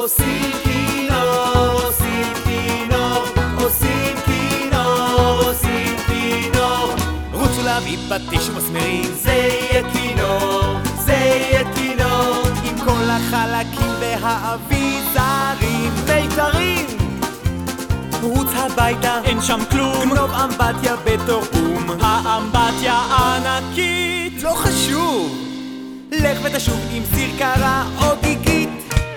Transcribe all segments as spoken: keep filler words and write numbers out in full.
עושים כינור, עושים כינור, עושים כינור, עושים כינור. רוצו להביא פטיש ומסמרים, זה יהיה כינור, זה יהיה כינור, עם כל החלקים והאביזרים. מיתרים! רוץ הביתה, אין שם כלום, גנוב אמבטיה בתור אום. האמבטיה ענקית, לא חשוב, לך ותשוב עם סיר קרה או גיגית.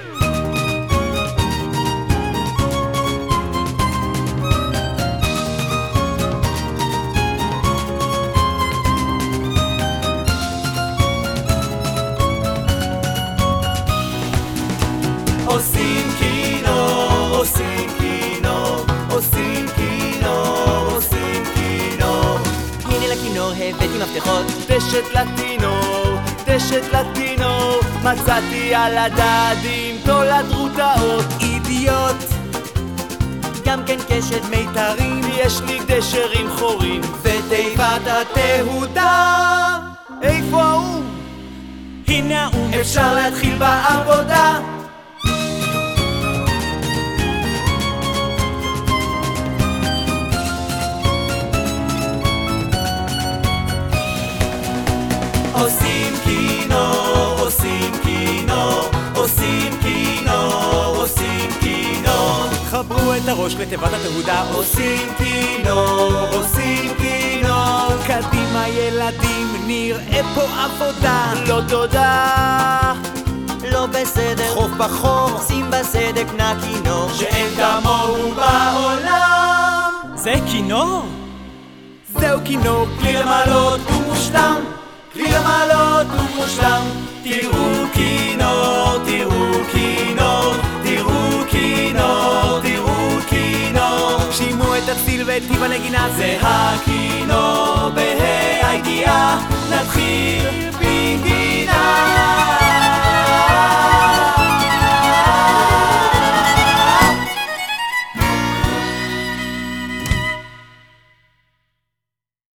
עושים כינור, עושים כינור, עושים כינור, עושים כינור. הנה לכינור הבאתי מפתחות, דשת לטינור, דשת לטינור, מצאתי על הדדים תולד רוטאות. אידיוט, גם כן קשת מיתרים, יש לי דשר עם חורים ותיבת התהודה. איפה ההוא? הנה האום, אפשר להתחיל בעבודה. עושים כינור, עושים כינור, עושים כינור, עושים כינור. חברו את הראש לתיבת התהודה. עושים כינור, עושים כינור. קדימה ילדים, נראה פה עבודה. לא תודה, לא בסדר, חוף בחור, שים בסדק נע כינור שאין כמוהו בעולם. זה כינור? זהו כינור, כלי למעלות הוא מושלם, כלי למעלות הוא מושלם. תראו כינור, תראו כינור, תראו כינור, תראו כינור. שימו את הציל ואת טיב הנגינה. זה הכינור בה"א הידיעה. נתחיל